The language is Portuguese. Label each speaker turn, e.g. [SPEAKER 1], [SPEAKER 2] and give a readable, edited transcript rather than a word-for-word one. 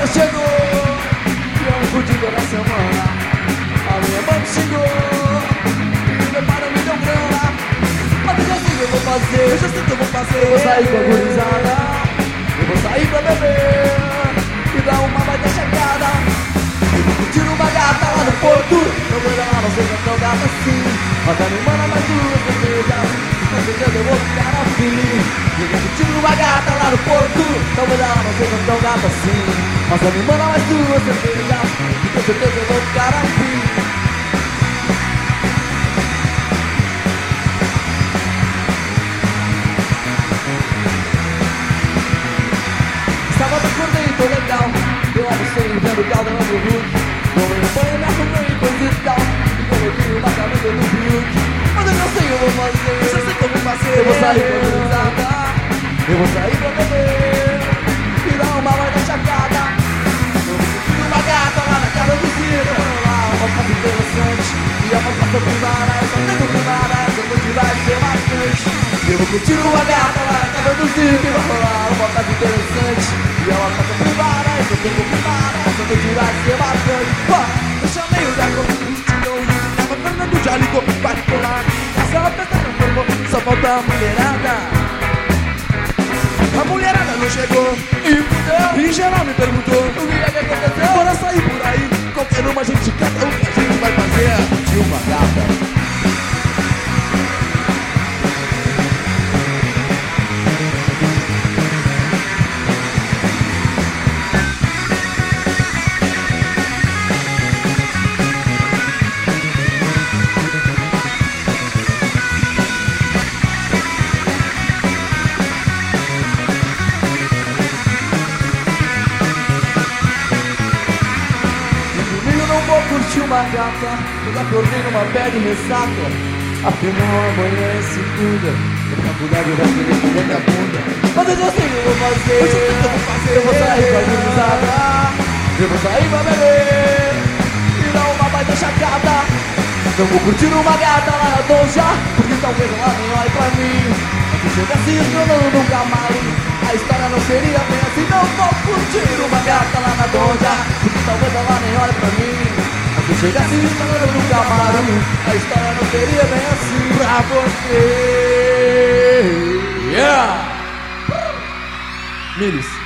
[SPEAKER 1] chegou e eu não curti toda semana. A minha mãe me xingou e meu pai não me deu grana. Mas eu já sei o que eu vou fazer, eu já sei o que eu vou fazer. Eu vou sair com a gurizada, eu vou sair pra beber e dar uma baita chegada. Eu vou curtir uma gata lá no porto. Não vou lá, não seja tão gata assim. Mas a minha mana mais duas cervejas, com certeza eu vou ficar afim. Eu vou curtir uma gata lá no porto. Não vou lá, não seja tão gata assim. Mas a minha mana mais duas cervejas, com certeza eu vou ficar afim. Sábado acordei, tô legal. Eu almocei vendo o caldo no Hulk. Tomei um banho, me arrumei e coisa e tal. E coloquei uma camisa no Hulk. Mas eu já sei o que eu vou fazer, eu já sei o que eu vou fazer. Eu vou sair pra gurizada, eu vou sair pra beber e dar uma baita chacada. Eu vou curtir uma gata lá na casa do Zica. Vamos lá, uma foto interessante e a foto passou privada. Eu só tenho privada, essa noite vai ser bastante. Eu vou curtir uma gata lá na casa do Zica. Vamos lá, uma foto interessante e ela foto privada. Eu só tenho privada, essa noite vai ser bastante. Eu chamei o Zé Tava Fernando já ligou, vai colar. Essa festa não formou, só falta a mulherada. A mulherada não chegou e geral me perguntou o que é que aconteceu. Bora sair por aí, qualquer uma a gente canta. O que a gente vai fazer é curtir uma gata. Vou curtir uma gata, eu acordei numa pé de ressaca. Afinal amanhã é segunda, na faculdade vai querer comer minha bunda. Mas eu já sei o que eu vou fazer, eu sei o que eu vou fazer. Eu vou sair com a gurizada, eu vou sair pra beber e dar uma baita chacada. Não vou curtir uma gata lá na Donja, porque talvez ela nem olhe pra mim. Mas se chegasse escrolando no camarim, a história não seria bem assim. Não vou curtir uma gata lá na Donja, porque talvez ela nem olhe pra mim. Mas se chegasse escrolando no camarim, a história não seria bem assim pra você. Yeah! Miris.